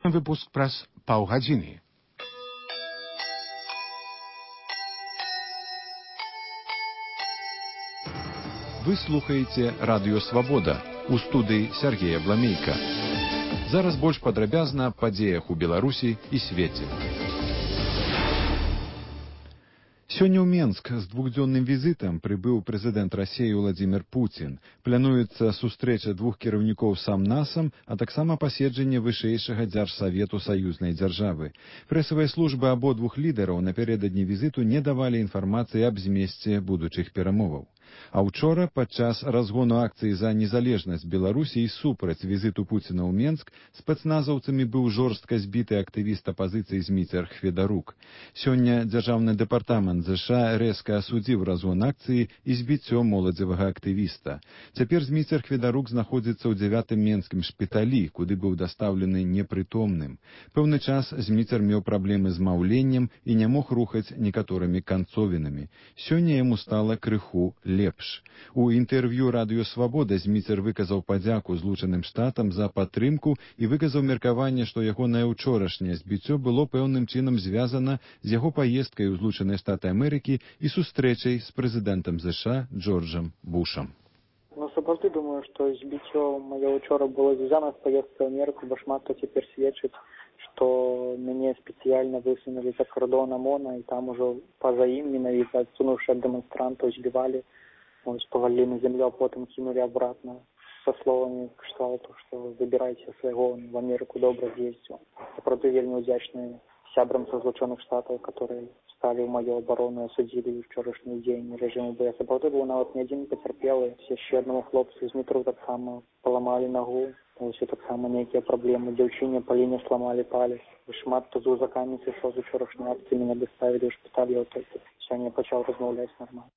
выпуск праз паўгадзіны. Вы слухаеце Радыё Свабода, у студыі Сергея Бламейка. Зараз больш падрабязна аб падзеях у Беларусі і свеце. Сёння ў Менск з двухдзённым візітам прыбыў прэзідэнт Расіі Владзімір Пуцін. Плануецца сустрэча двух кіраўнікоў сам-насам, а таксама паседжанне вышэйшага дзяржсавету саюзнай дзяржавы. Прэсавыя службы абодвух лідараў напярэдадні візіту не давалі інфармацыі аб змесце будучых перамоваў. А ўчора, падчас разгону акцыі за незалежнасць Беларусі і супраць візіту Пуціна ў Менск, спецназаўцамі быў жорстка збіты актывіст апазіцыі Зміцер Хведарук. Сёння Дзяржаўны дэпартамент ЗША рэзка асудзіў разгон акцыі і збіццё моладзевага актывіста. Цяпер Зміцер Хведарук знаходзіцца ў 9-м менскім шпіталі, куды быў дастаўлены непрытомным. Пэўны час Зміцер меў праблемы з маўленнем і не мог рухаць некаторымі канцовінамі. Сёння яму стала крыху лепш. У інтэрв'ю Радыё Свабода Зміцер выказаў падзяку Злучаным Штатам за падтрымку і выказаў меркаванне, што ягонае ўчорашняе збіццё было пэўным чынам звязана з яго паездкай у Злучаныя Штаты Амерыкі і сустрэчай з прэзідэнтам ЗША Джорджам Бушам. Сапраўды думаю, што збіццё маё учора было звязана з паездкай у Амерыку, бо шмат хто цяпер сведчыць, што мяне спецыяльна высунулі за кордон ОМОНа, і там ужо па-за ім менавіта адсунуўшы ад дэманстрантаў збівалі, повалили на землю, а потом кинули обратно со словами кшталту, что выбирайте своего в Америку добро ездил. Я правда вельмі удзячны сябрам со Злучаных Штатаў, которые стали в мою оборону и осудили вчорашний день режиму БС. Я правда был нават не один потерпелый. Еще одному хлопцу из метро так само поломали ногу. Все так само некие проблемы. Девчине Полине сломали палец. Шмат хто з узакамі сышоў з учорашняй акцыі, меня доставили в шпиталь, я толькі сёння пачаў размаўляць нормально.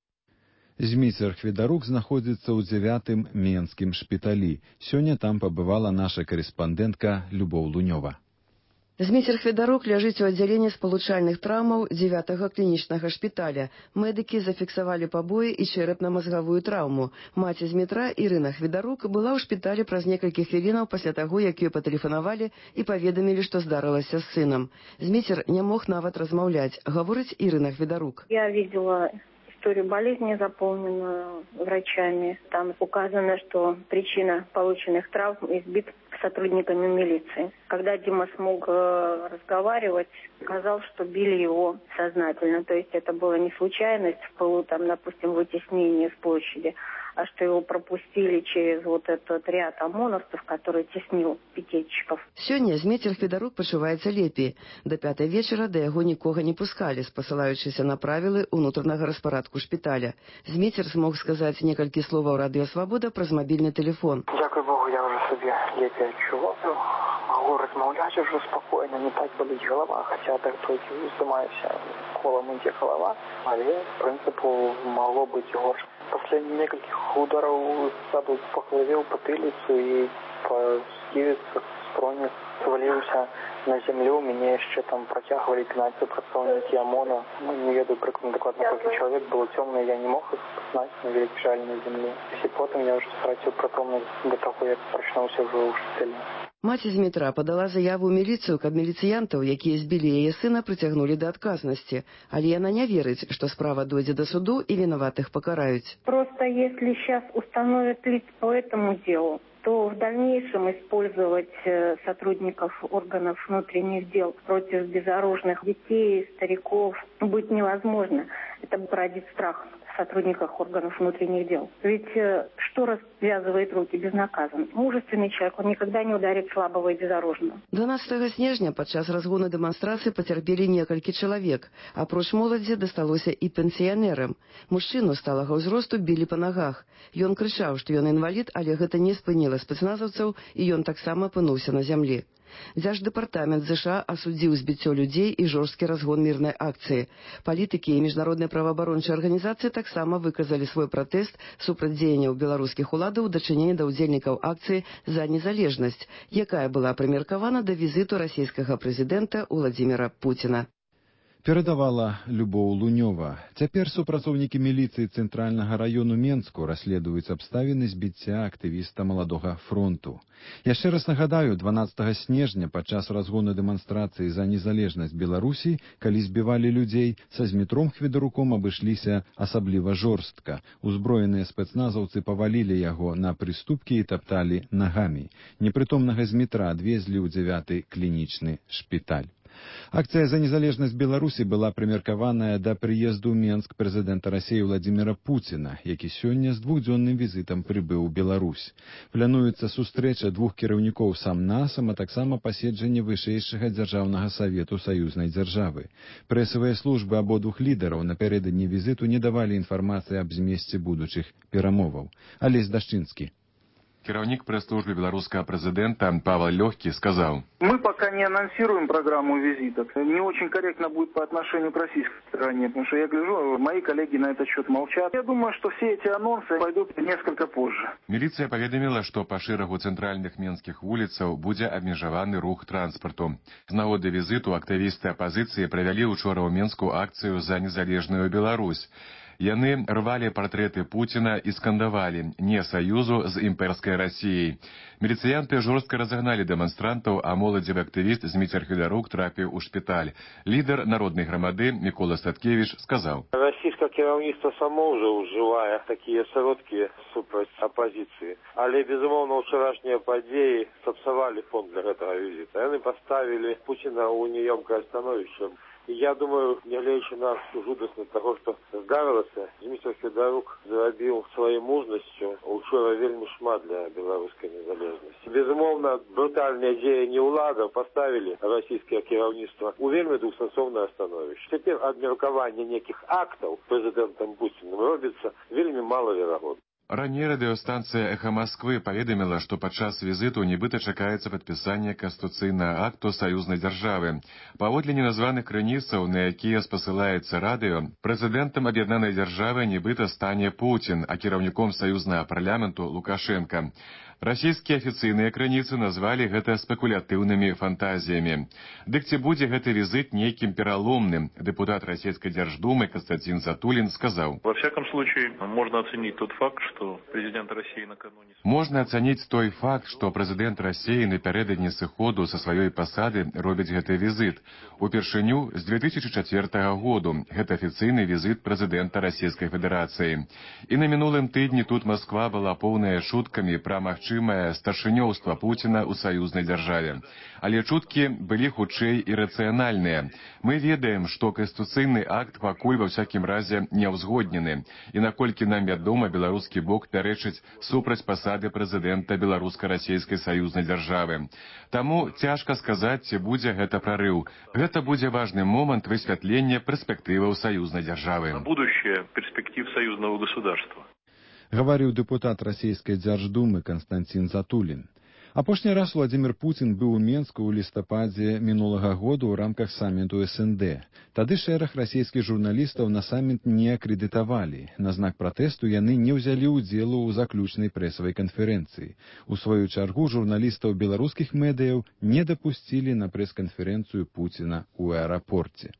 Зміцер Хведарук знаходзіцца ў 9-м менскім шпіталі. Сёння там пабывала наша карэспандэнтка Любоў Лунёва. Зміцер Хведарук ляжыць у аддзяленні спалучальных траўмаў 9-го клінічнага шпіталя. Медыкі зафіксавалі пабоі і чэрапна-мазгавую траўму. Маці Змітра, Ірына Хведарук, была ў шпіталі праз некалькі хвілінаў пасля таго, як ёй патэлефанавалі і паведамілі, што здарылася з сынам. Зміцер не мог нават размаўляць, гаворыць Ірына Хведарук. Я видела историю болезни, заполненную врачами. Там указано, что причина полученных травм избит сотрудниками милиции. Когда Дима смог разговаривать, сказал, что били его сознательно. То есть это была не случайность в пылу, там, допустим, вытеснения с площади, а что его пропустили через вот этот ряд ОМОНовцев, который теснил пикетчиков. Сёння Зміцер Хведарук пачуваецца лепей. До 5 вечара да яго нікога не пускалі, спасылаючыся на правілы ўнутранага распарадку шпіталя. Зміцер змог сказаць некалькі словаў Радыё Свабода праз мабільны тэлефон. Дякую Богу, я уже себе лепей адчуваю. Могу размаўляць уже спокойно, не так болить голова, хотя так только здымаюся колом ідзе голова, але, в принципу, могло быть и горше. После нескольких ударов саду по голове, в потылицу и по скивице, строне свалился на землю. Меня еще там протягивали 15 працовники ОМОНа. Не ведаю прикладно докладно, сколько человек было темно, я не мог их знать, но лежали на земле. И потом я уже стратил притомность до того, как прочнулся уже у шпиталя. Маці Змітра падала заяву ў міліцыю, каб міліцыянтаў, якія збілі яе сына, прыцягнулі да адказнасці. Але яна не верыць, што справа дойдзе да суду і вінаватых пакараюць. Просто если сейчас установят лиц по этому делу, то в дальнейшем использовать сотрудников органов внутренних дел против безоружных детей, стариков будет невозможно. Это породит страх в сотрудниках органов внутренних дел. Ведь что развязывает руки безнаказанно? Мужественный человек, он никогда не ударит слабого и безоружного. 12 снежня падчас разгону дэманстрацыі пацярпелі некалькі чалавек. Апроч моладзі дасталося і пенсіянерам. Мужчыну сталага ўзросту білі па нагах. Ён крычаў, што ён інвалід, але гэта не спыніла спецназаўцаў, і ён таксама апынуўся на зямлі. Дзярждэпартамент ЗША асудзіў збіццё людзей і жорсткі разгон мірнай акцыі. Палітыкі і міжнародныя праваабарончыя арганізацыі таксама выказалі свой пратэст супраць дзеянняў беларускіх уладаў у дачыненні да ўдзельнікаў акцыі за незалежнасць, якая была прымеркавана да візіту расійскага прэзідэнта Владзіміра Пуціна. Перадавала Любоў Лунёва. Цяпер супрацоўнікі міліцыі цэнтральнага раёну Менску расследуюць абставіны збіцця актывіста Маладога фронту. Яшчэ раз нагадаю, 12 снежня падчас разгону дэманстрацыі за незалежнасць Беларусі, калі збівалі людзей, са Змітром Хведаруком абышліся асабліва жорстка. Узброеныя спецназаўцы павалілі яго на прыступкі і тапталі нагамі. Непрытомнага Змітра адвезлі ў 9-й клінічны шпіталь. Акцыя за незалежнасць Беларусі была прымеркаваная да прыезду ў Менск прэзідэнта Расіі Владзіміра Пуціна, які сёння з двухдзённым візітам прыбыў у Беларусь. Плануецца сустрэча двух кіраўнікоў сам-насам, а таксама паседжанне вышэйшага дзяржаўнага савету саюзнай дзяржавы. Прэсавыя службы абодвух лідараў напярэдадні візіту не давалі інфармацыі аб змесце будучых перамоваў. Алесь Дашчынскі. Кіраўнік прэс-службы белорусского президента Павел Легкий сказал: Мы пока не анонсируем программу визитов. Не очень корректно будет по отношению к российской стороне, потому что я гляжу, мои коллеги на этот счет молчат. Я думаю, что все эти анонсы пойдут несколько позже. Милиция поведомила, что по шэрагу цэнтральных менскіх вуліцаў будзе абмежаваны рух транспарту. З нагоды візіту актывісты апозіцыі правялі учора ў Менску акцыю за незалежную Беларусь. Яны рвали партрэты Пуціна і скандавалі «Не саюзу з імперскай Расіяй». Міліцыянты жорстка разагналі дэманстрантаў, а моладзевы актывіст Зміцер Хведарук трапіў у шпіталь. Лідар народнай грамады Мікола Статкевіч сказаў: Расійскае кіраўніцтва само ўжо ўжывае такія сродкі супраць апазіцыі. Але, безумоўна, ўчарашнія падзеі сапсавалі фон для гэтага візіта. Яны паставілі Пуціна ў няёмкае становішча. И я думаю, нягледзячы на жудасность того, что здарылася, Зміцер Хведарук зрабіў сваёй мужнасцю учора вельмі шмат для беларускай незалежнасці. Безумоўна, брутальныя дзеянні ўладаў паставілі расійскае кіраўніцтва ў вельмі двухсэнсоўнае становішча. Цяпер абмеркаванне нейкіх актаў прэзідэнтам Пуціным робіцца вельмі малаверагодна. Раней радыёстанцыя «Эхо Москвы» паведаміла, што падчас візіту нібыта чакаецца падпісанне канстытуцыйнага акту саюзнай дзяржавы. Паводле неназваных крыніцаў, на якія спасылаецца радыё, прэзідэнтам аб'яднанай дзяржавы нібыта стане Пуцін, а кіраўніком саюзнага парламенту Лукашенка. Расійскія афіцыйныя крыніцы назвалі гэта спекулятыўнымі фантазіямі. Дык ці будзе гэты візит нейкім пераломным? Депутат Российской Держдумы Константин Затулин сказал: Во всяком случае, можно оценить тот факт, что президент России накануне... Можна ацаніць той факт, што прэзідэнт Расіі напярэдадні сыходу са сваёй пасады робіць гэты візит. Упершыню з 2004 году гэта афіцыйны візит прэзідэнта Расійскай Федэрацыі. І на мінулым тыдні тут Москва была поўная шуткамі пра магчымае старшынёўства Пуціна ў саюзнай дзяржаве. Але чуткі былі хутчэй ірацыянальныя. Мы ведаем, што канстытуцыйны акт пакуль ва ўсякім разе не ўзгоднены. І наколькі нам вядома, беларускі бок пярэчыць супраць пасады прэзідэнта беларуска-расійскай саюзнай дзяржавы. Таму цяжка сказаць, ці будзе гэта прарыў. Гэта будзе важны момант высвятлення перспектываў саюзнай дзяржавы. Будущее перспектив союзного государства. Гаварыў дэпутат Расійскай Дзярждумы Константин Затулин. Апошні раз Владзімір Пуцін быў у Менску ў лістападзе мінулага году ў рамках саміту СНД. Тады шэраг расійскіх журналістаў на саміт не акрэдытавалі. На знак пратэсту яны не ўзялі ўдзелу ў заключнай прэсавай канферэнцыі. У сваю чаргу журналістаў беларускіх медыяў не дапусцілі на прэс-канферэнцыю Пуціна ў аэрапорце.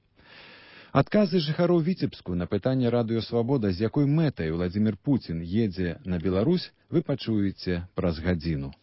Адказы жыхароў Віцебску на пытанне Радыё Свабода, з якой мэтай Владзімір Пуцін едзе на Беларусь, вы пачуеце праз гадзіну.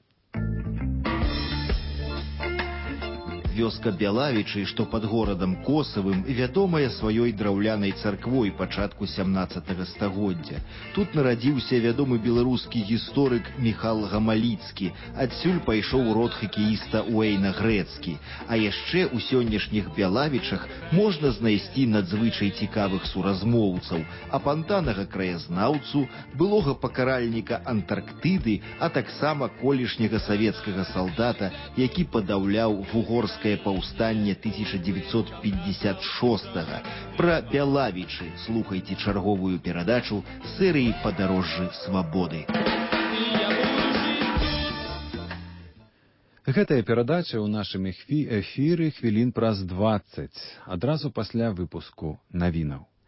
Вёска Бялавічы, што пад горадам Косавым, вядомая сваёй драўлянай царквой пачатку 17 стагоддзя. Тут нарадзіўся вядомы беларускі гісторык Міхал Гамаліцкі, адсюль пайшоў род хакеіста Уэйна Грэцкі. А яшчэ ў сённяшніх Бялавічах можна знайсці надзвычай цікавых суразмоўцаў, апантанага краязнаўцу, былога пакаральніка Антарктыды, а таксама колішняга савецкага салдата, які падаўляў вугорскае паўстанне 1956-го. Пра Бялавічы слухайце чарговую перадачу серыі «Падарожжы свабоды». Гэтая перадача ў нашым эфіры хвілін праз 20, адразу пасля выпуску навінаў.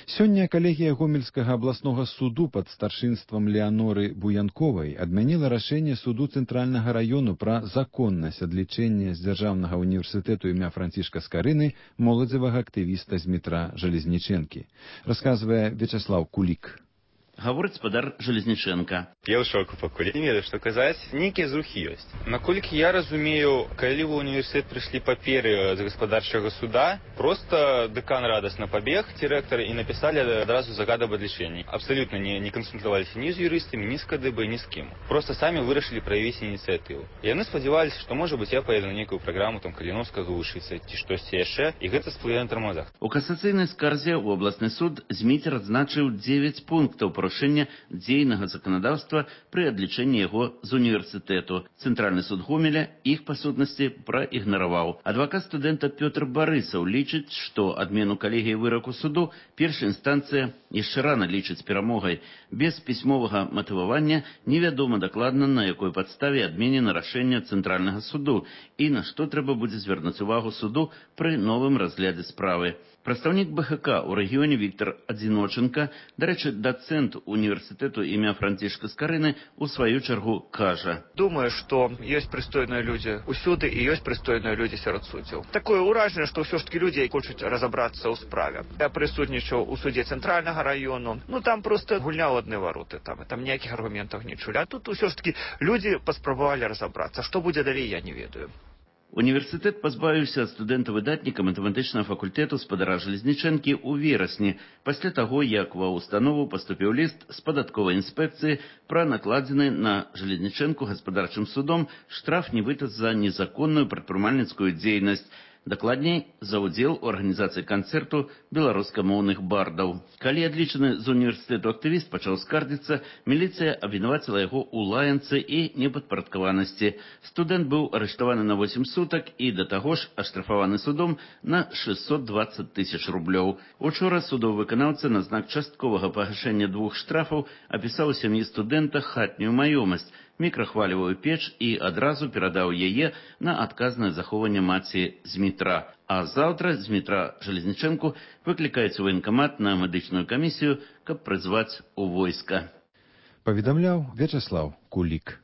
Сёння калегія гомельскага абласнога суду пад старшынствам Леаноры Буянковай адмяніла рашэнне суду цэнтральнага раёну пра законнасць адлічэння з дзяржаўнага універсітэту імя Францішка Скарыны моладзевага актывіста Змітра Жалезнічэнкі. Расказвае Вячеслав Кулік. Гаворыць спадар Жалезнічэнка. Я ў шоку пакуль. Не ведаю, што казаць. Нейкія зрухі ёсць. Наколькі я разумею, калі ў універсітэт прыйшлі паперы з гаспадарчага суда, проста дэкан радасна пабег, ці рэктар, і напісалі адразу загад аб адлічэнні. Абсалютна не кансультаваліся ні з юрыстамі, ні з КДБ, ні з кім. Проста самі вырашылі праявіць ініцыятыву. Яны спадзяваліся, што, можа быць, я паеду на нейкую праграму там Каліновскага вучыцца, ці штосьці яшчэ, і гэта сплыве на тармозах. У касацыйнай скарзе ў абласны суд Зміцер адзначыў 9 пунктаў парушэння дзейнага заканадаўства пры адлічэнні яго з універсітэту. Цэнтральны суд Гомеля іх па сутнасці праігнараваў. Адвакат студэнта Пётр Барысаў лічыць, што адмену калегіі выраку суду першая інстанцыя яшчэ рана лічыць перамогай. Без пісьмовага матывавання невядома дакладна, на якой падставе адменена рашэнне цэнтральнага суду і на што трэба будзе звярнуць увагу суду пры новым разглядзе справы. Прадстаўнік БХК ў рэгіёне Віктор Адзіноченка, дарэчы, дацэнт універсітэту імя Францішка Скарыны, у сваю чаргу кажа. Думаю, што ёсць прыстойныя людзі ўсюды і ёсць прыстойныя людзі сярод суддзяў. Такое ўражанне, што ўсё ж такі людзі хочуць разабрацца ў справе. Я прысутнічаў у судзе цэнтральнага раёну. Там проста гульня ў адны вароты. Там ніякіх аргументаў не чулі. А тут ўсё ж такі людзі паспрабавалі разабрацца. Што будзе далей, я не ведаю. Універсітэт пазбавіўся ад студэнта-выдатніка матэматычнага факультэту спадара Жалезнічэнкі ў верасні, пасля таго, як ва ўстанову паступіў ліст з падатковай інспекцыі пра накладзены на Жалезнічэнку гаспадарчым судом штраф нібыта за незаконную прадпрымальніцкую дзейнасць, дакладней, за ўдзел у арганізацыі канцэрту беларускамоўных бардаў. Калі адлічаны з універсітэту актывіст пачаў скардзіцца, міліцыя абвінаваціла яго ў лаянцы і непадпарадкаванасці. Студэнт быў арыштаваны на 8 сутак і да таго ж аштрафаваны судом на 620 000 рублёў. Учора судовы выканаўца на знак частковага пагашэння 2 штрафаў апісаў сям'і студэнта хатнюю маёмасць, мікрахвалевую печ і адразу перадаў яе на адказнае захоўванне маці Змітра. А заўтра Змітра Жалезнічэнку выклікаюць у ваенкамат на медычную камісію, каб прызваць у войска. Паведамляў Вячеслав Кулік.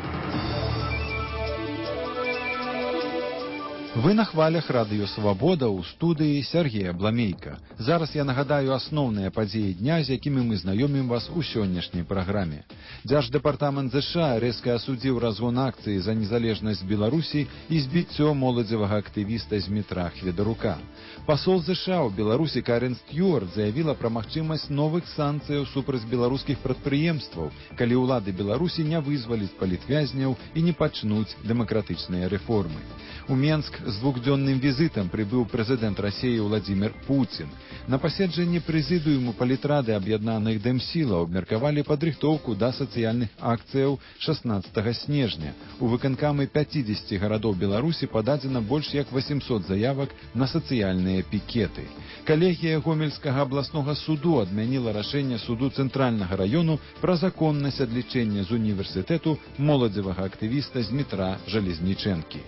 Вы на хвалях радыё «Свабода» ў студыі Сергея Бламейка. Зараз я нагадаю асноўныя падзеі дня, з якімі мы знаёмім вас у сённяшняй праграме. Дзярждэпартамент ЗША рэзка асудзіў разгон акцыі за незалежнасць Беларусі і збіццё моладзевага актывіста Змітра Хведарука. Пасол ЗША ў Беларусі Карен Стюарт заявіла пра магчымасць новых санкцыяў супраць беларускіх прадпрыемстваў, калі ўлады Беларусі не вызваліць палітвязняў і не пачнуць дэмакратычныя рэформы. У Менск з двухдзённым візітам прыбыў прэзідэнт Расіі Владзімір Пуцін. На паседжанні прэзідыуму палітрады аб'яднаных дэмсілаў абмеркавалі падрыхтоўку да сацыяльных акцыяў 16 снежня. У выканкамы 50 гарадоў Беларусі пададзена больш як 800 заявак на сацыяльныя пікеты. Калегія Гомельскага абласнога суду адмяніла рашэнне суду цэнтральнага раёну пра законнасць адлічэння з універсітэту моладзевага актывіста Змітра Жалезнічэнкі.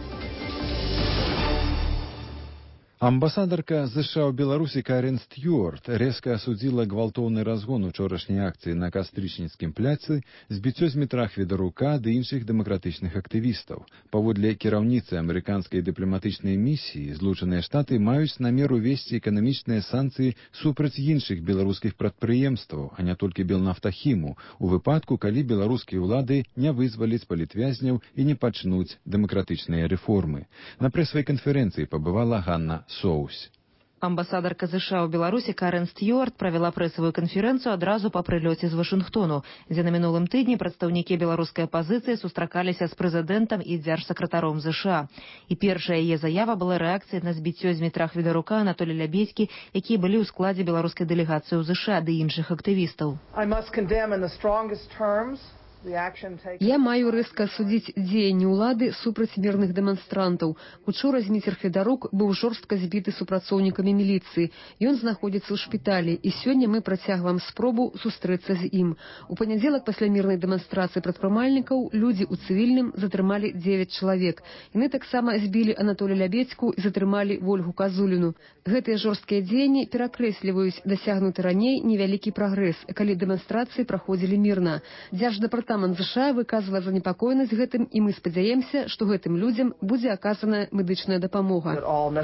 Амбасадарка ЗША ў Беларусі Карен Стюарт рэзка асудзіла гвалтоўны разгон учорашняй акцыі на Кастрычніцкім пляцы, збіццё Змітра Хведарука ды іншых дэмакратычных актывістаў. Паводле кіраўніцы амерыканскай дыпламатычнай місіі, Злучаныя Штаты маюць намер увесці эканамічныя санкцыі супраць іншых беларускіх прадпрыемстваў, а не толькі Белнафтахіму, у выпадку, калі беларускія ўлады не вызваляць палітвязняў і не пачнуць дэмакратычныя рэформы. На прэсавай канферэнцыі пабывала Ганна Соусь. Амбасадарка ЗША ў Беларусі Карен Стюарт правяла прэсавую канферэнцыю адразу па прылёце з Вашынгтону, дзе на мінулым тыдні прадстаўнікі беларускай апазіцыі сустракаліся з прэзідэнтам і дзяржсакратаром ЗША. І першая яе заява была рэакцыяй на збіццё Змітра Хведарука, Анатолі Лябедзькі, якія былі ў складзе беларускай дэлегацыі ў ЗША ды іншых актывістаў. I must condemn in the strongest terms Я маю рэзка асудзіць дзеянні ўлады супраць мірных дэманстрантаў. Учора Зміцер Федарук быў жорстка збіты супрацоўнікамі міліцыі. Ён знаходзіцца ў шпіталі, і сёння мы працягваем спробу сустрэцца з ім. У панядзелак пасля мірнай дэманстрацыі прадпрымальнікаў людзі ў цывільным затрымалі 9 чалавек. Яны таксама збілі Анатолія Лябедзьку і затрымалі Вольгу Казуліну. Гэтыя жорсткія дзеянні перакрэсліваюць дасягнуты раней невялікі прагрэс, калі дэманстрацыі праходзілі мірна. Дзярждэпартамент США выказвае занепакоенасць гэтым, і мы спадзяемся, што гэтым людзям будзе аказаная медычная дапамога.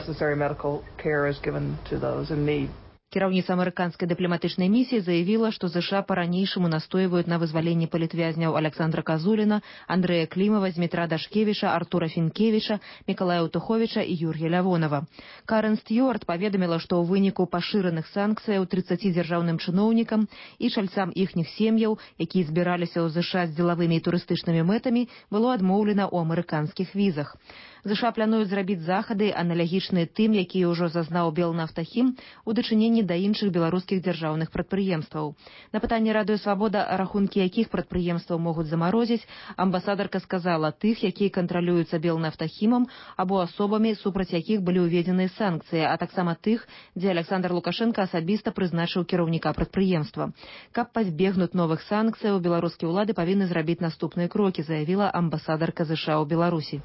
Кіраўніца амерыканскай дыпламатычнай місіі заявіла, што США па-ранейшаму настойваюць на вызваленні палітвязняў Александра Казуліна, Андрэя Клімава, Змітра Дашкевіча, Артура Фінкевіча, Мікалая Утуховіча і Юр'я Лявонова. Карен Стюарт паведаміла, што ў выніку пашыраных санкцыяў 30 дзяржаўным чыноўнікам і чальцам іхніх сем'яў, якія збіраліся ў США з дзелавымі і турыстычнымі мэтамі, было адмоўлена ў амерыканскіх візах. США плануюць зрабіць захады, аналагічныя тым, якія ўжо зазнаў Белнафтахім у дачыненні да іншых беларускіх дзяржаўных прадпрыемстваў. На пытанне Радыё Свабода, рахункі якіх прадпрыемстваў могуць замарозіць, амбасадарка сказала тых, якія кантралююцца Белнафтахімам або асобамі, супраць якіх былі ўведзеныя санкцыі, а таксама тых, дзе Александр Лукашенко асабіста прызначыў кіраўніка прадпрыемства. Каб пазбегнуць новых санкцыяў, беларускія ўлады павінны зрабіць наступныя крокі, заявіла амбасадарка США ў Беларусі.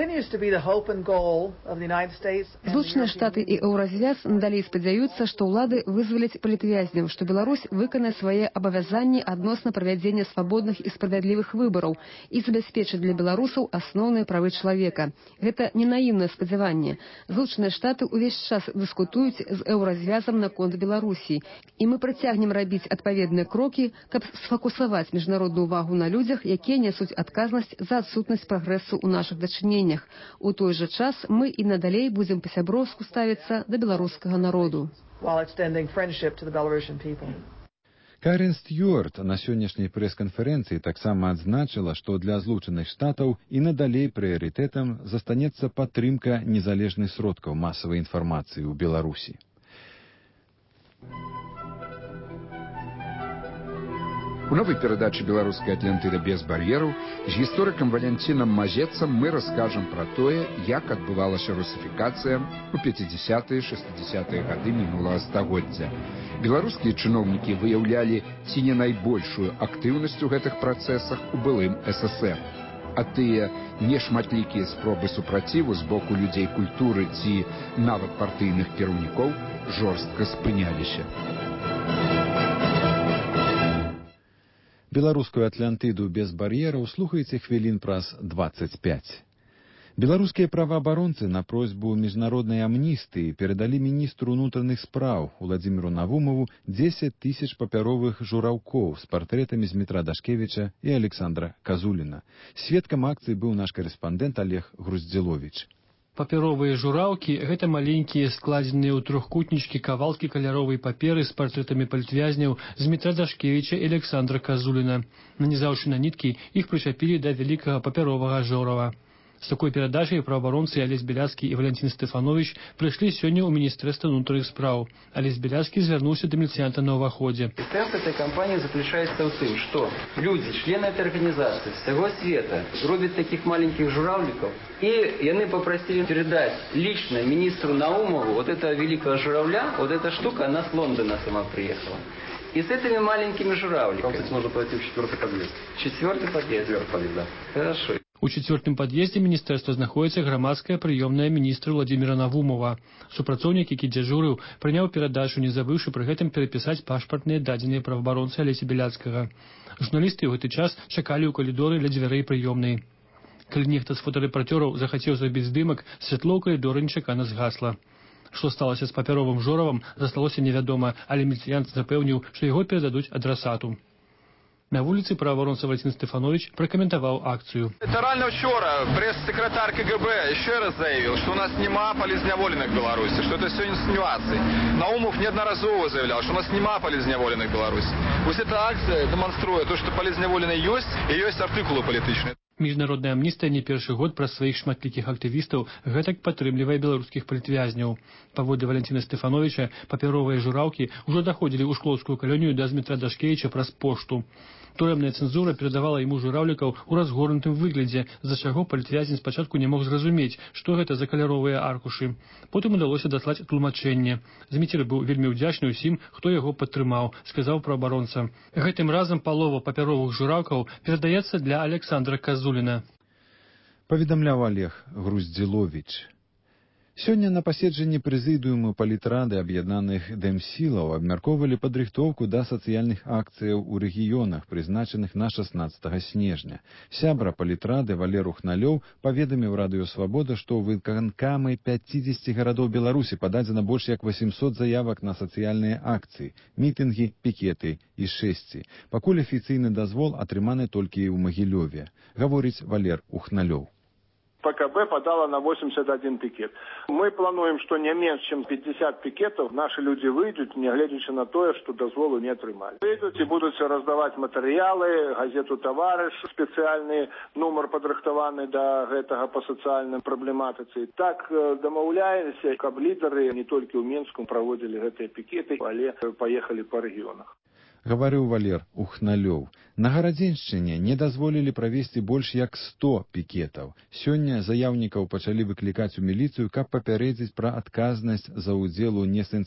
Злучаныя Штаты і Еўразвяз надалей спадзяюцца, што ўлады вызваляць палітвязняў, што Беларусь выканае свае абавязанні адносна правядзення свабодных і справядлівых выбараў і забяспечыць для беларусаў асноўныя правы чалавека. Гэта не наіўнае спадзяванне. Злучаныя Штаты ўвесь час дыскутуюць з Еўразвязам наконт Беларусі, і мы працягнем рабіць адпаведныя крокі, каб сфокусаваць міжнародную ўвагу на людзях, якія нясуць адказнасць за адсутнасць прагрэсу ў нашых дачыненнях. У той жа час мы і надалей будзем па-сяброўску ставіцца да беларускага народу. Карен Стюарт на сённяшняй прэс-канферэнцыі таксама адзначыла, што для Злучаных Штатаў і надалей прыярытэтам застанецца падтрымка незалежных сродкаў масавай інфармацыі ў Беларусі. У новой передаче «Белорусская Атлантида без барьеров» с историком Валентином Мазецом мы расскажем про то, как отбывалась русификация у 50-е, 60-е годы минулого стагоддзя. Белорусские чиновники выявляли ці не найбольшую активность у этих процессах у былым СССР. А тыя нешматлікія спробы супраціву з боку людзей культуры ці нават партыйных кіраўнікоў жорстка спыняліся. Беларускую Атлантыду без бар'ераў слухаеце хвілін праз 25. Беларускія праваабаронцы на просьбу міжнароднай амністыі перадалі міністру ўнутраных спраў Уладзіміру Навумову 10 000 папяровых жураўкоў з партрэтамі Змітра Дашкевіча і Александра Казуліна. Сведкам акцыі быў наш карэспандэнт Олег Груздзіловіч. Папяровыя жураўкі – гэта маленькія складзеныя ў трохкутнічкі кавалкі каляровай паперы з партрэтамі палітвязняў Змітра Дашкевіча і Александра Казуліна. Нанізаўшы на ніткі, іх прычапілі да вялікага папяровага жорава. З такой перадачай праваабаронцы Алесь Беляцкі і Валентин Стефанович прыйшлі сёння ў Міністэрства ўнутраных спраў. Алесь Беляцкі звярнуўся да міліцыянта на ўваходзе. Сэнс этой кампании заключается в том, что люди, члены этой организации всего света робят таких маленьких журавликов, и они попросили передать лично министру Наумову вот этого великого журавля, вот эта штука, она с Лондона сама приехала. И с этими маленькими журавликами. Кстати, можно пройти в 4-й подъезд. 4-й подъезд? 4-й подъезд, да. Хорошо. У 4-м пад'ездзе міністэрства знаходзіцца грамадская прыёмная міністра Владзіміра Навумова. Супрацоўнік, які дзяжурыў, прыняў перадачу, не забыўшы пры гэтым перапісаць пашпартныя дадзеныя праваабаронцы Алеся Беляцкага. Журналісты ў гэты час чакалі ў калідоры ля дзвярэй прыёмнай. Калі нехта з фотарэпарцёраў захацеў зрабіць здымак, святло ў калідоры нечакана згасла. Што сталася з папяровым жоравам, засталося невядома, але міліцыянт запэўніў, што яго перададуць адрасату. На вуліцы праваабаронца Валентин Стефанович прокомментовал акцию. Это рано вчера пресс-секретарь КГБ еще раз заявил, что у нас нема полезневоленных в Беларуси, что это все инсинуации. Наумов неодноразово заявлял, что у нас нема полезневоленных в Беларуси. Пусть эта акция демонструет то, что полезневоленные есть, и есть артикулы политичные. Міжнародная амністыя не першы год праз сваіх шматлікіх актывістаў гэтак падтрымлівае беларускіх палітвязняў. Паводле Валентина Стефановича, папяровыя жураўкі ўжо даходзілі ў шклоўскую калонію да Змітра Дашкевіча праз пошту. Турэмная цэнзура перадавала яму жураўлікаў у разгорнутым выглядзе, з-за чаго палітвязень спачатку не мог зразумець, што гэта за каляровыя аркушы. Потым удалося даслаць тлумачэнне. Зміцер быў вельмі ўдзячны ўсім, хто яго падтрымаў, сказаў праабаронца. Гэтым разам палова папяровых жураўкаў перадаецца для Александра Казуліна. Паведамляў Олег Груздзіловіч. Сёння на паседжанні прэзідыуму палітрады аб'яднаных дэмсілаў абмяркоўвалі падрыхтоўку да сацыяльных акцыяў у рэгіёнах, прызначаных на 16 снежня. Сябра палітрады Валер Ухналёў паведаміў Радыё Свабода, што ў выканкамы 50 гарадоў Беларусі пададзена больш як 800 заявак на сацыяльныя акцыі, мітынгі, пікеты і шэсці. Пакуль афіцыйны дазвол атрыманы толькі ў Магілёве, гаворыць Валер Ухналёў. ПКБ подала на 81 пикет. Мы плануем, что не меньше, чем 50 пикетов наши люди выйдут, не глядячи на то, что дозволу не отрымали. Выйдут и будут раздавать материалы, газету «Товарищ», специальный номер подрыхтованный до этого по социальной проблематике. Так домовляемся, каб лидеры не только в Минске проводили эти пикеты, але поехали по регионах. Гаварыў Валер Ухналёў. На Гарадзеншчыне не дазволілі правесці больш як 100 пікетаў. Сёння заяўнікаў пачалі выклікаць у міліцыю, каб папярэдзіць пра адказнасць за ўдзел у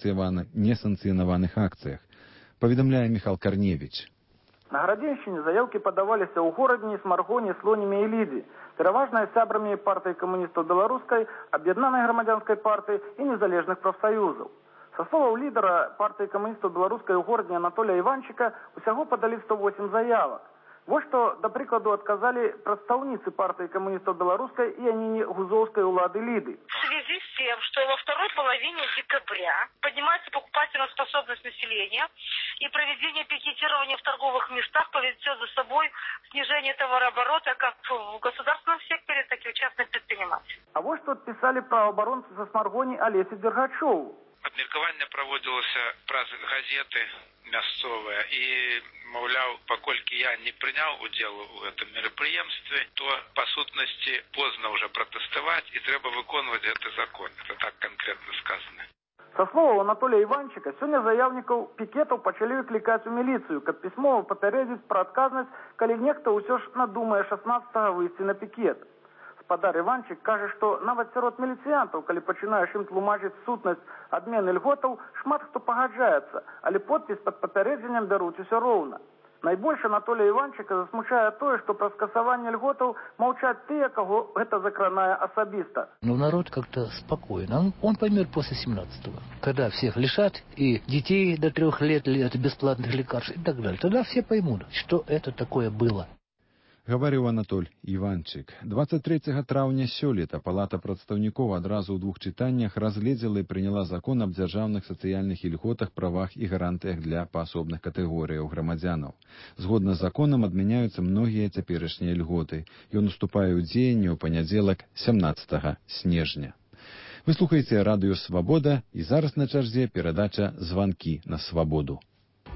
несанкцыянаваных акцыях. Паведамляе Михал Карневіч. На Гарадзеншчыне заявкі падаваліся ў Горадні, Смаргоне, Слоніме і Лідзе, пераважна сябрамі партыі камуністаў беларускай, аб'яднанай грамадзянскай партыі і незалежных прафсаюзаў. Со словаў лідара партыі камуністаў беларускай у горадзе Анатолія Іванчыка усяго падалі 108 заявак. Вот что, до прикладу, отказали представницы партии коммунистов белорусской и они гузовской улады Лиды. В связи с тем, что во второй половине декабря поднимается покупательная способность населения и проведение пикетирования в торговых местах повлечет за собой снижение товарооборота как в государственном секторе, так и в частных предпринимателях. А вот что отписали правооборонцы со Смаргони Олесе Дергачеву. Абмеркаванне праводзілася праз газеты мясцовыя і, маўляў, паколькі я не прыняў удзелу ў гэтым мерапрыемстве, то па сутнасці позна ўжо пратэставаць і трэба выконваць гэты закон. Это так конкретно сказано. Со слова Анатолия Иванчика, сегодня заявников пикетов почали выкликать в милицию, как письмо попередить про отказность, коли некто усё ж надумае 16-го выйти на пикет. Спадар Іванчик каже, што нават сярод міліцыянтаў, калі пачынаеш ім тлумачыць сутнасць адмены льготаў, шмат хто пагаджаецца, але подпіс пад папярэджаннем бяруць усё роўна. Найбольш Анатолія Іванчика засмучае тое, што пра скасаванне льготаў маўчаць тыя, каго гэта закранае асабіста. Но народ как-то спокойно. Он поймет после 17-го, когда всех лишат и детей до 3 лет от бесплатных лекарств и так далее. Тогда все поймут, что это такое было. Гаварыў Анатоль Іванчык. 23 траўня сёлета Палата прадстаўнікоў адразу ў 2 чытаннях разгледзела і прыняла закон аб дзяржаўных сацыяльных ільготах, правах і гарантыях для паасобных катэгорыяў грамадзянаў. Згодна з законам адмяняюцца многія цяперашнія ільготы. Ён уступае ў дзеянне ў панядзелак 17 снежня. Вы слухаеце Радыё Свабода і зараз на чарзе перадача «Званкі на свабоду».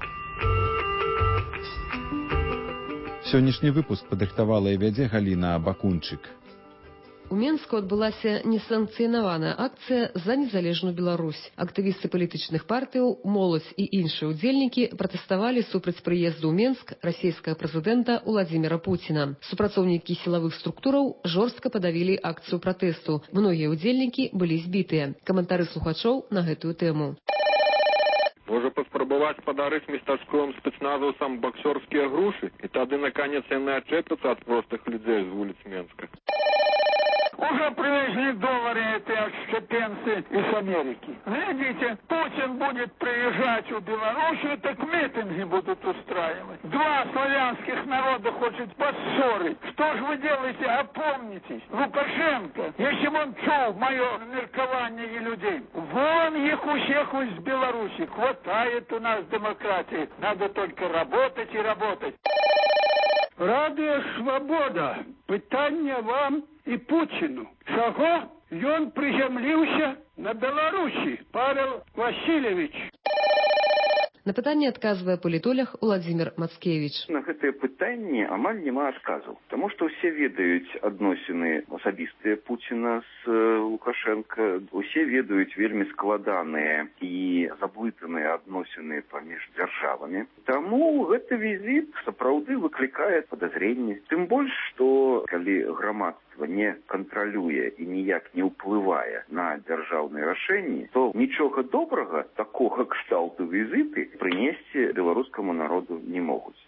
Сённяшні выпуск падрыхтавала і вядзе Галіна Бакунчык. У Менску адбылася несанкцыянаваная акцыя за незалежную Беларусь. Актывісты палітычных партыяў, моладзь і іншыя ўдзельнікі пратэставалі супраць прыезду ў Менск расійскага прэзідэнта Уладзіміра Пуціна. Супрацоўнікі сілавых структураў жорстка падавілі акцыю пратэсту. Многія ўдзельнікі былі збітыя. Каментары слухачоў на гэтую тэму. Можа паспрабаваць падарыць местачковым спецназаўцам боксёрскія грушы, і тады наконец яны адчэпяцца ад простых людзей з вуліц Менска. Уже привезли доллары эти отщепенцы из Америки. Глядите, Путин будет приезжать в Белоруссию, так митинги будут устраивать. 2 славянских народа хочет поссорить. Что же вы делаете? Опомнитесь. Лукашенко, если бы он чул мое меркование и людей, вон их у всех из Беларуси. Хватает у нас демократии. Надо только работать и работать. Радыё Свабода. Пытанне вам і Путіну. Чаго ён прызямліўся на Беларусі, Павел Васильевич? На пытанне адказвае палітолог Уладзімір Мацкевіч. На гэтае пытанне амаль няма адказаў, таму што ўсе ведаюць адносіны асабістыя Пуціна з Лукашенко, усе ведаюць вельмі складаныя і заблытаныя адносіны паміж дзяржавамі. Таму гэты візіт сапраўды выклікае падазренні. Тым больш, што калі грамадства не кантралюе і ніяк не ўплывае на дзяржаўныя рашэнні, то нічога добрага такога кшталту візіты прынесці беларускаму народу не могуць.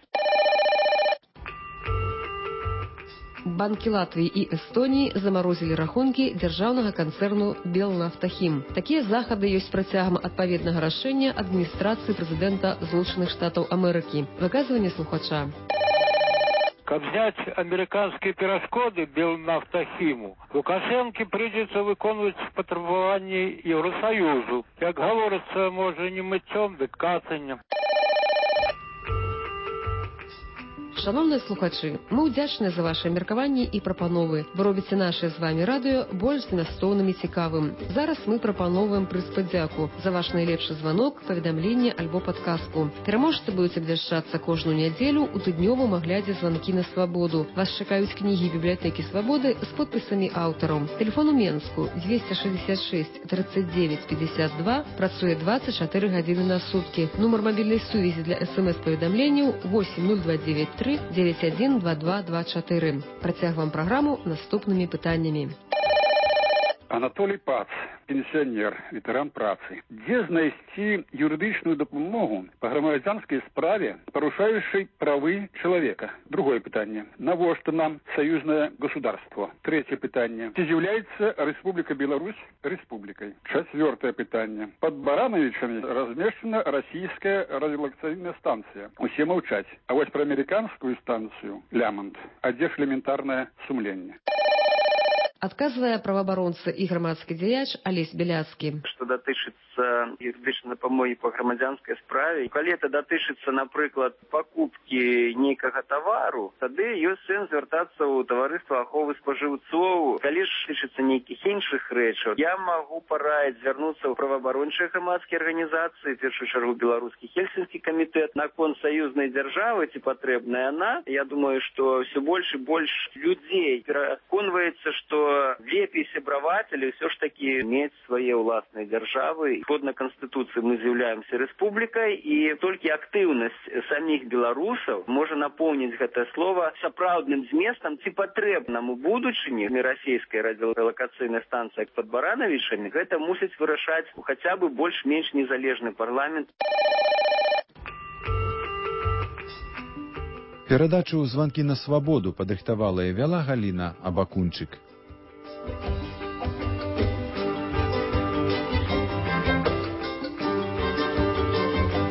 Банкі Латвіі і Эстоніі замарозілі рахункі дзяржаўнага канцэрну «Белнафтахім». Такія захады ёсць працягам адпаведнага рашэння адміністрацыі прэзідэнта Злучаных Штатаў Амерыкі. Выказванне слухача. Как снять американские перешкоды Белнафтахиму, Лукашенко придется выполнять потребования Евросоюзу. Как говорится, может не мытьем, да кацаньем. Шановныя слухачы, мы ўдзячныя за вашыя меркаванні і прапановы. Вы робіце наше з вами радыё больш змястоўным і цікавым. Зараз мы прапаноўваем прыз падзяку за ваш найлепшы званок, паведамленне альбо падказку. Пераможцы будуць абвяшчацца кожную нядзелю ў тыднёвым аглядзе званкі на свабоду. Вас чакаюць кнігі бібліятэкі свабоды з подпісамі аўтараў. Тэлефон у Менску 266 39 52, працуе 24 гадзіны на суткі. Нумар мабільнай сувязі для смс-паведамленняў 8029 912224. Працягваем праграму наступнымі пытаннямі. Анатолій Пац, пенсіонер, ветеран працы. Где знайсці юридичную допомогу по громадянской справе, порушающей правы человека? Другое питание. Навошта нам союзное государство? Третье питание. Ці является Республика Беларусь республикой? Четвертое питание. Под Барановичами размещена российская радиолокационная станция. Усе молчать. А вот про американскую станцию Лямонт. А где ж элементарное сумление? Адказвае праваабаронца і грамадскі дзеяч Алесь Беляцкі. Што датычыцца юрыдычнай дапамогі па грамадзянскай справе, калі это датычыцца, напрыклад, пакупкі нейкага тавару, тады ёсць сэнс звяртацца ў таварыства аховы спажыўцоў. Калі ж датычыцца нейкіх іншых рэчаў, я магу параіць звярнуцца ў праваабарончыя грамадскія арганізацыі, в першую чаргу беларускі хельсінскі камітэт, наконт саюзнай дзяржавы, ці патрэбная яна. Я думаю, што ўсё больш і больш людзей пераконваецца, што лепей сябраваць, але ўсё ж такі мець свае ўласныя дзяржавы. Згодна Канстытуцыі мы з'яўляемся рэспублікай, і толькі актыўнасць саміх беларусаў можа напоўніць гэтае слова сапраўдным зместам, ці патрэбнаму будучыні расійскай радыёлакацыйнай станцыі пад Барановічамі. Гэта мусіць вырашаць хаця бы больш-менш незалежны парламент. Перадачу «Званкі на свабоду» падрыхтавала і вяла Галіна Абакунчык.